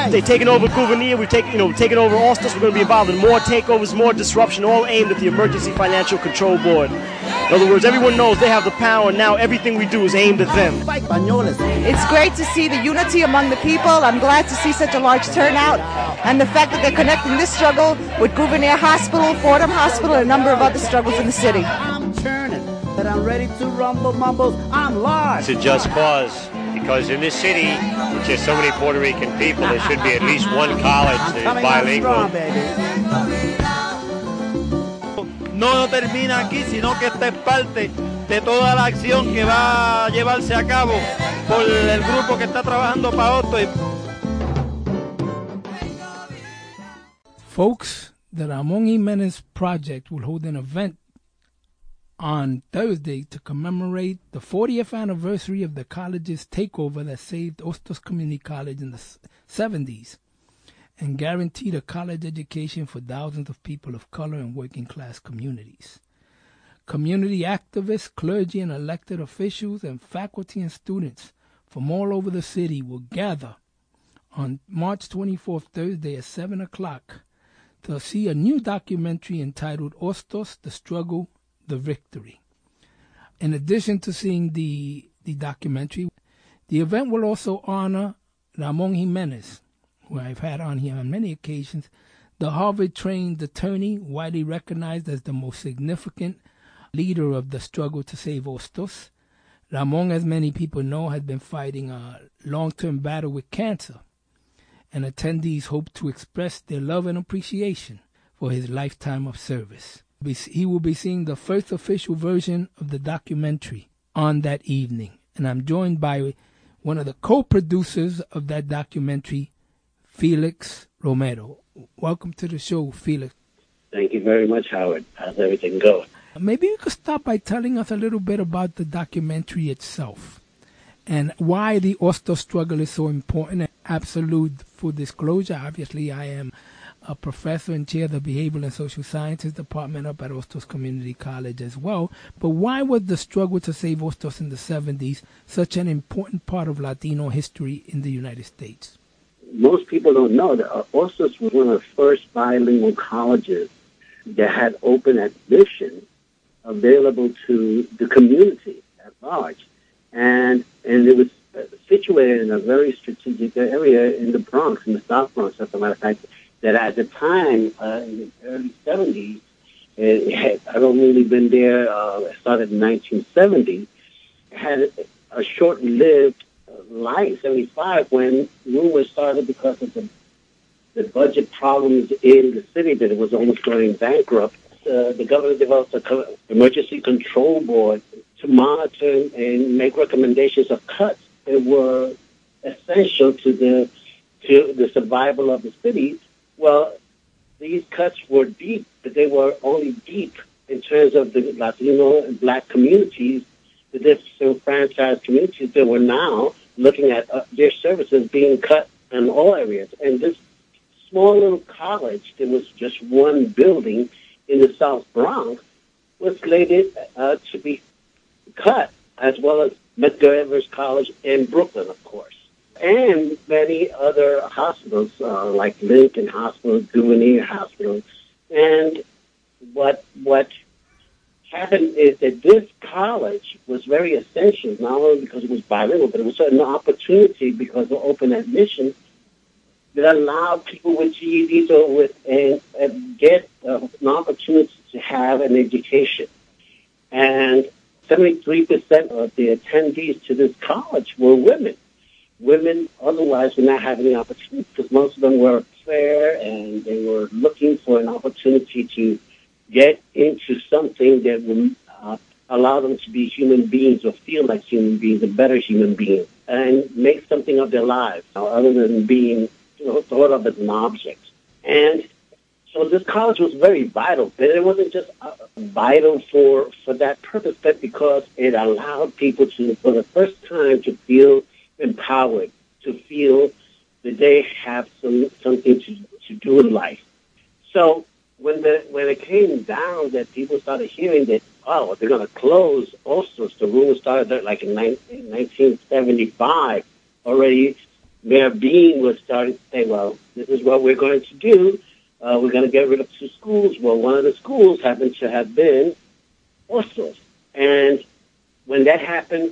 They've taken over Gouverneur. We've taken over Ostos. We're going to be involved in more takeovers, more disruption, all aimed at the Emergency Financial Control Board. In other words, everyone knows they have the power, and now everything we do is aimed at them. It's great to see the unity among the people. I'm glad to see such a large turnout, and the fact that they're connecting this struggle with Gouverneur Hospital, Fordham Hospital, and a number of other struggles in the city. I'm churning, but I'm ready to rumble mumbles. I'm large. It's a just cause, because in this city, with just so many Puerto Rican people, there should be at least one college that is bilingual. No termina aquí, sino que esta es parte de toda la acción que va a llevarse a cabo por el grupo que está trabajando para Hostos. Folks, the Ramon Jimenez Project will hold an event on Thursday to commemorate the 40th anniversary of the college's takeover that saved Hostos Community College in the 70s and guaranteed a college education for thousands of people of color and working-class communities. Community activists, clergy, and elected officials, and faculty and students from all over the city will gather on March 24th, Thursday at 7 o'clock to see a new documentary entitled Hostos, the Struggle, the Victory. In addition to seeing the documentary, the event will also honor Ramon Jimenez, who I've had on here on many occasions, the Harvard-trained attorney, widely recognized as the most significant leader of the struggle to save Hostos. Ramon, as many people know, has been fighting a long-term battle with cancer, and attendees hope to express their love and appreciation for his lifetime of service. He will be seeing the first official version of the documentary on that evening, and I'm joined by one of the co-producers of that documentary, Felix Romero. Welcome to the show, Felix. Thank you very much, Howard. How's everything going? Maybe you could start by telling us a little bit about the documentary itself and why the Hostos struggle is so important. Absolute full disclosure, obviously I am a professor and chair of the Behavioral and Social Sciences Department up at Hostos Community College as well. But why was the struggle to save Hostos in the 70s such an important part of Latino history in the United States? Most people don't know that Hostos was one of the first bilingual colleges that had open admission available to the community at large. And it was situated in a very strategic area in the Bronx, in the South Bronx, as a matter of fact, that at the time, in the early 70s, I'd only been there, it started in 1970, had a short-lived life, 75, when rumors started because of the budget problems in the city that it was almost going bankrupt. The government developed an emergency control board to monitor and make recommendations of cuts that were essential to the survival of the city. Well, these cuts were deep, but they were only deep in terms of the Latino and Black communities, the disenfranchised communities that were now looking at their services being cut in all areas. And this small little college that was just one building in the South Bronx was slated to be cut, as well as Medgar Evers College in Brooklyn, of course, and many other hospitals like Lincoln Hospital, Gouverneur Hospital. And what happened is that this college was very essential, not only because it was bilingual, but it was an opportunity because of open admission that allowed people with GEDs or with and get an opportunity to have an education. And 73% of the attendees to this college were women. Women otherwise would not have any opportunity because most of them were fair and they were looking for an opportunity to get into something that would allow them to be human beings or feel like human beings, a better human being, and make something of their lives other than being thought of as an object. And so this college was very vital, but it wasn't just vital for that purpose, but because it allowed people to, for the first time, to feel empowered, to feel that they have something to do in life. So when it came down that people started hearing that, oh, they're going to close Hostos, the rumors started like in 1975 already. Mayor Bean was starting to say, well, this is what we're going to do. We're going to get rid of 2 schools. Well, one of the schools happened to have been Hostos. And when that happened,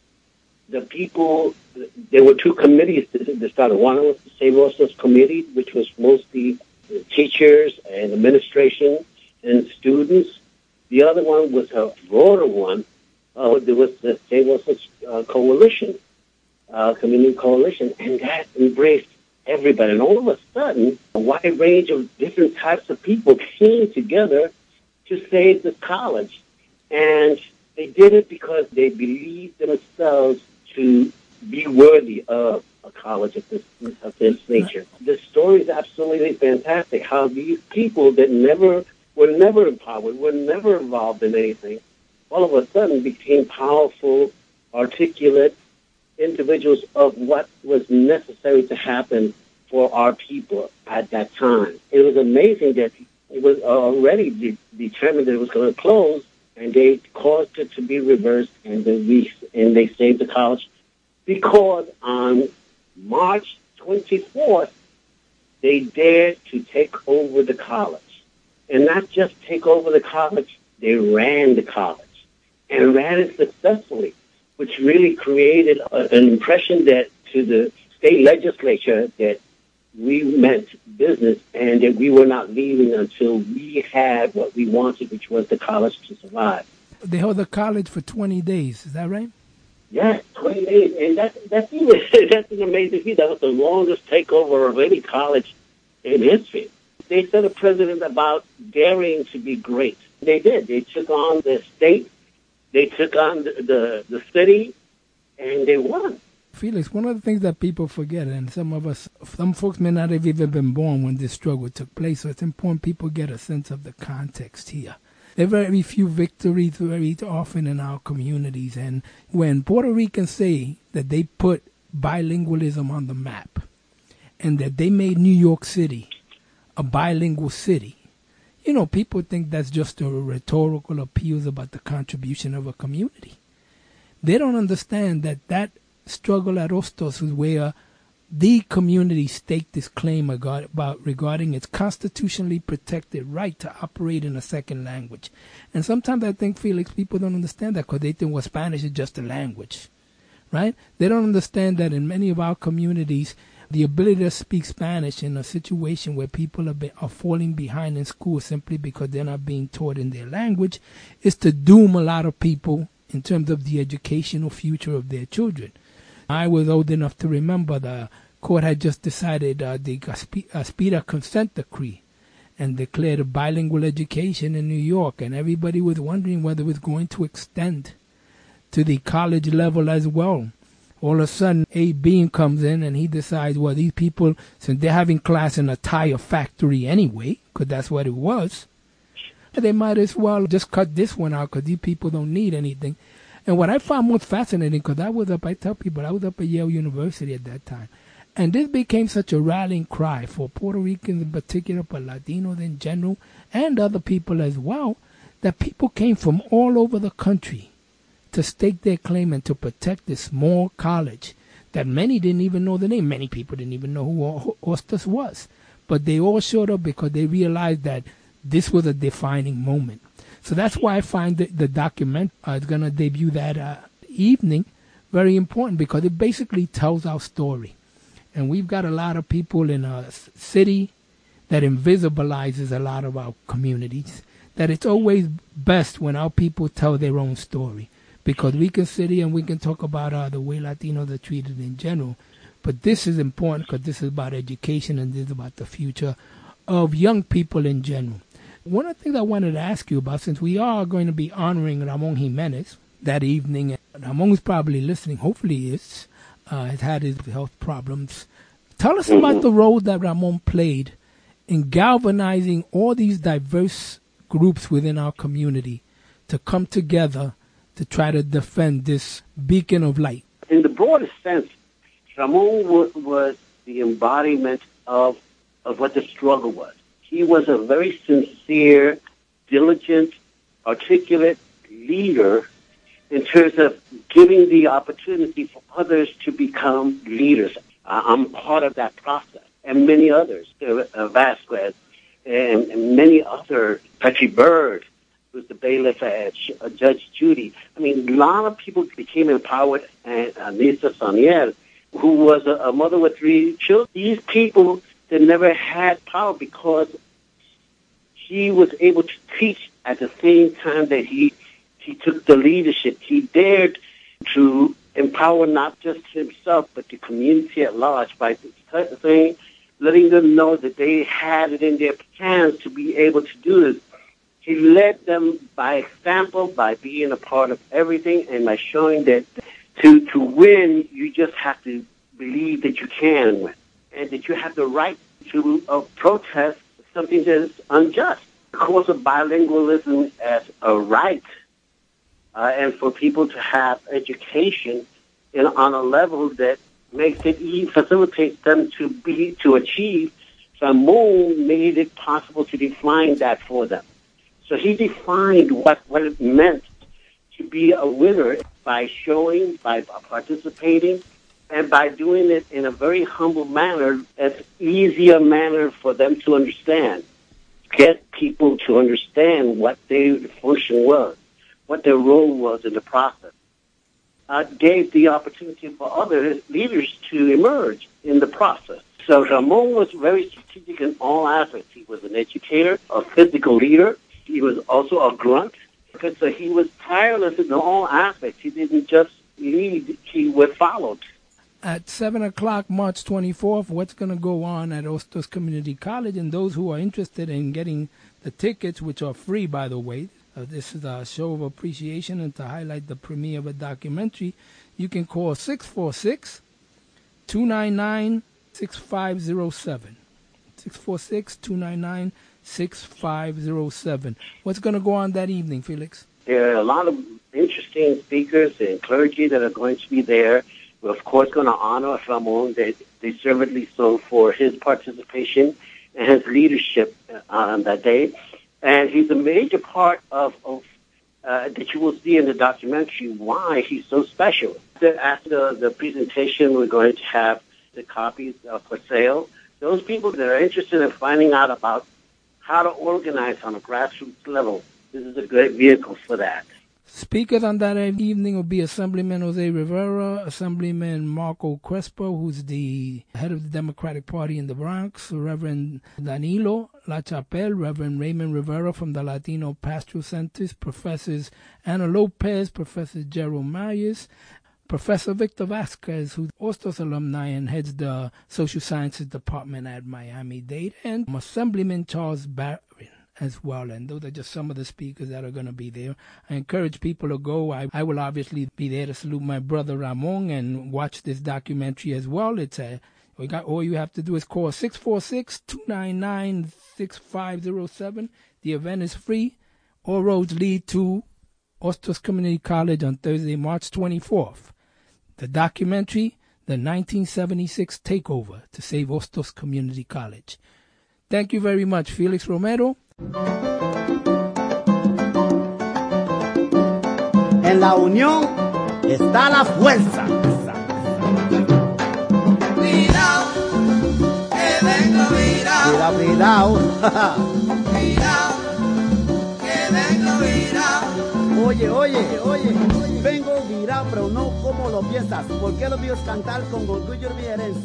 the people, there were 2 committees that started. One was the Save Hostos Committee, which was mostly teachers and administration and students. The other one was a broader one. There was the Save Hostos Coalition, Community Coalition, and that embraced everybody. And all of a sudden, a wide range of different types of people came together to save the college. And they did it because they believed themselves to be worthy of a college of this nature. The story is absolutely fantastic, how these people that were never empowered, were never involved in anything, all of a sudden became powerful, articulate individuals of what was necessary to happen for our people at that time. It was amazing that it was already determined that it was going to close, and they caused it to be reversed, and they saved the college, because on March 24th, they dared to take over the college. And not just take over the college, they ran the college, and ran it successfully, which really created an impression that to the state legislature that we meant business and that we were not leaving until we had what we wanted, which was the college to survive. They held the college for 20 days. Is that right? Yes, 20 days. And that's an amazing feat. That was the longest takeover of any college in history. They set a precedent about daring to be great. They did. They took on the state. They took on the city, and they won. Felix, one of the things that people forget, and some folks may not have even been born when this struggle took place, so it's important people get a sense of the context here. There are very few victories very often in our communities, and when Puerto Ricans say that they put bilingualism on the map and that they made New York City a bilingual city, you know, people think that's just a rhetorical appeals about the contribution of a community. They don't understand that struggle at Hostos was where the community staked this claim regarding its constitutionally protected right to operate in a second language. And sometimes I think, Felix, people don't understand that because they think, well, Spanish is just a language, right? They don't understand that in many of our communities, the ability to speak Spanish in a situation where people are falling behind in school simply because they're not being taught in their language is to doom a lot of people in terms of the educational future of their children. I was old enough to remember the court had just decided the Aspira consent decree and declared a bilingual education in New York, and everybody was wondering whether it was going to extend to the college level as well. All of a sudden, Abe Bean comes in and he decides, well, these people, since they're having class in a tire factory anyway, because that's what it was, they might as well just cut this one out because these people don't need anything. And what I found most fascinating, because I tell people I was up at Yale University at that time, and this became such a rallying cry for Puerto Ricans in particular, but Latinos in general, and other people as well, that people came from all over the country to stake their claim and to protect this small college that many didn't even know the name. Many people didn't even know who Hostos was. But they all showed up because they realized that this was a defining moment. So that's why I find the document is going to debut that evening very important, because it basically tells our story. And we've got a lot of people in a city that invisibilizes a lot of our communities, that it's always best when our people tell their own story. Because we can sit here and we can talk about the way Latinos are treated in general. But this is important because this is about education and this is about the future of young people in general. One of the things I wanted to ask you about, since we are going to be honoring Ramon Jimenez that evening, and Ramon's probably listening, hopefully he is, has had his health problems. Tell us about the role that Ramon played in galvanizing all these diverse groups within our community to come together to try to defend this beacon of light. In the broadest sense, Ramon was the embodiment of what the struggle was. He was a very sincere, diligent, articulate leader in terms of giving the opportunity for others to become leaders. I'm part of that process, and many others, Vasquez, and many other, Petrie Bird, who's the bailiff at Judge Judy. I mean, a lot of people became empowered, and Lisa Sonier, who was a mother with 3 children. These people, they never had power because he was able to teach at the same time that he took the leadership. He dared to empower not just himself, but the community at large by saying, letting them know that they had it in their hands to be able to do this. He led them by example, by being a part of everything, and by showing that to win, you just have to believe that you can win, and that you have the right to protest something that is unjust. Because of bilingualism as a right, and for people to have education on a level that makes it facilitates them to achieve. Ramon made it possible to define that for them. So he defined what it meant to be a winner by showing, by participating, and by doing it in a very humble manner, as easier manner for them to understand. Get people to understand what their function was, what their role was in the process. Gave the opportunity for other leaders to emerge in the process. So Ramon was very strategic in all aspects. He was an educator, a physical leader. He was also a grunt. So he was tireless in all aspects. He didn't just lead, he was followed. At 7 o'clock, March 24th, what's going to go on at Hostos Community College? And those who are interested in getting the tickets, which are free, by the way, this is a show of appreciation and to highlight the premiere of a documentary, you can call 646-299-6507. 646-299-6507. What's going to go on that evening, Felix? There are a lot of interesting speakers and clergy that are going to be there. We're, of course, going to honor Ramon deservedly so for his participation and his leadership on that day. And he's a major part of that you will see in the documentary why he's so special. After the presentation, we're going to have the copies for sale. Those people that are interested in finding out about how to organize on a grassroots level, this is a great vehicle for that. Speakers on that evening will be Assemblyman Jose Rivera, Assemblyman Marco Crespo, who's the head of the Democratic Party in the Bronx, Reverend Danilo LaChapelle, Reverend Raymond Rivera from the Latino Pastoral Centers, Professors Ana Lopez, Professor Gerald Myers, Professor Victor Vasquez, who's Hostos alumni and heads the Social Sciences Department at Miami-Dade, and Assemblyman Charles Barron as well. And those are just some of the speakers that are going to be there. I encourage people to go. I will obviously be there to salute my brother Ramon and watch this documentary as well. All you have to do is call 646-299-6507. The event is free. All roads lead to Hostos Community College on Thursday, March 24th. The documentary, The 1976 Takeover to Save Hostos Community College. Thank you very much, Felix Romero. En la unión está la fuerza. Cuidado, que vengo virado. Cuidado. Cuidado, que vengo virado. Oye, vengo virado, pero no como lo piensas. ¿Por qué lo piensas cantar con orgullo de mi herencia?